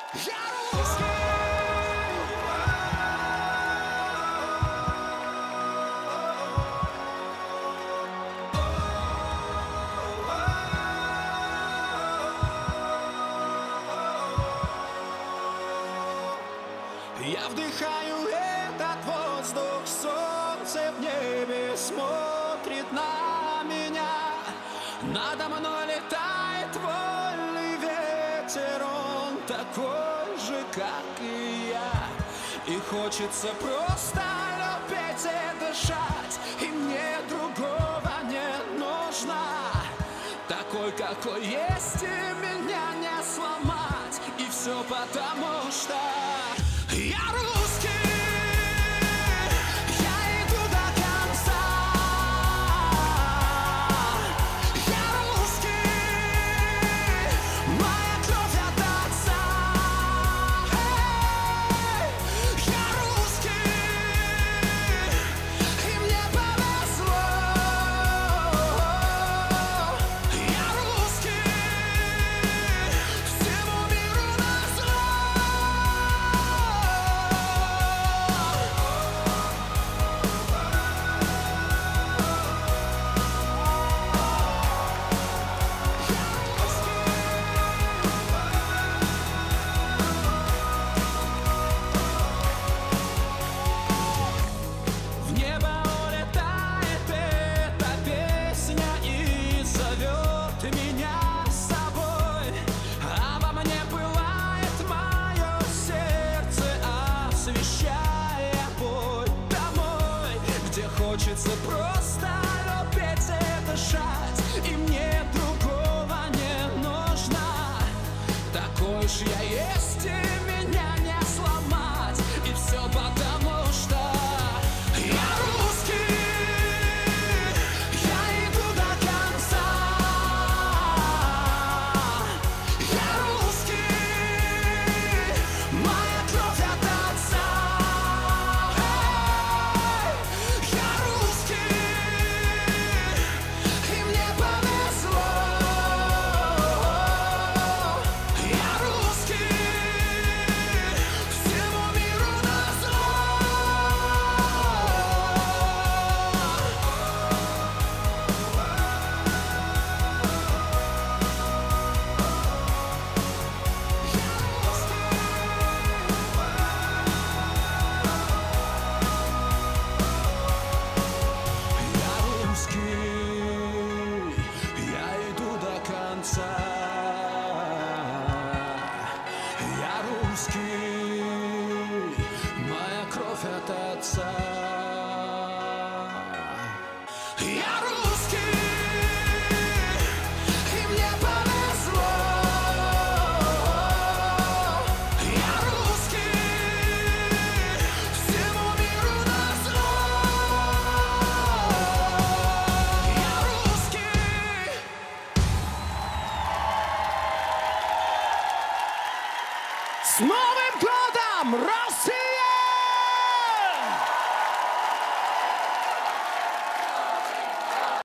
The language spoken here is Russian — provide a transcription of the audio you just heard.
Я русский. Я вдыхаю этот воздух, солнце в небе смотрит на меня. Надо мной летает вольный ветер, он такой же, как и я. И хочется просто любить и дышать, и мне другого не нужно. Такой, какой есть, и меня не сломать. И все потому, что я русский. Я иду до конца. Я русский. Моя кровь от отца. Я русский. И мне повезло. Я русский. Всему миру назло. В небо улетает эта песня и зовет меня с собой. Обо мне пылает мое сердце, освещая путь домой, где хочется просто любить и дышать, и мне другого не нужно. Такой уж я есть, и меня не сломать. И все потому, что я русский. Я иду до конца. Я русский. Моя кровь от отца. Я русский. И мне повезло. Я русский. Всему миру назло. Я русский, я иду до конца. Я русский, моя кровь от отца. Я русский, и мне повезло. Я русский, всему миру назло. Я русский. С Новым годом, Россия!